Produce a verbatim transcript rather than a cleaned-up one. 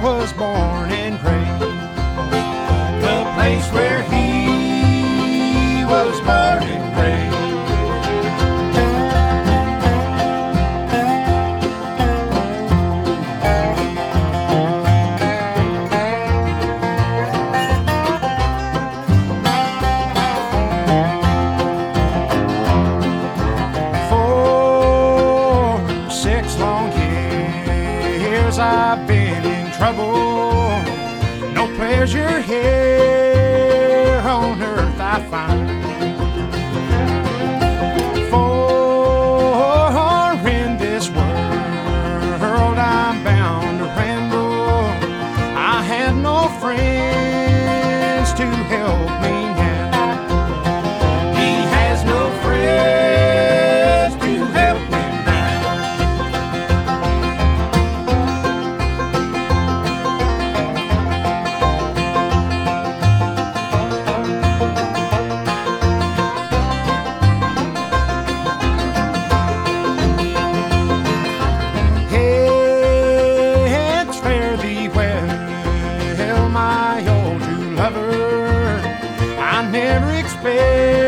was born and raised, the place where he was born and raised. I've been in trouble, no pleasure here on earth I find. For in this world I'm bound to ramble, I have no friends to help me now. He has no friends to help me. My old true lover, I never expected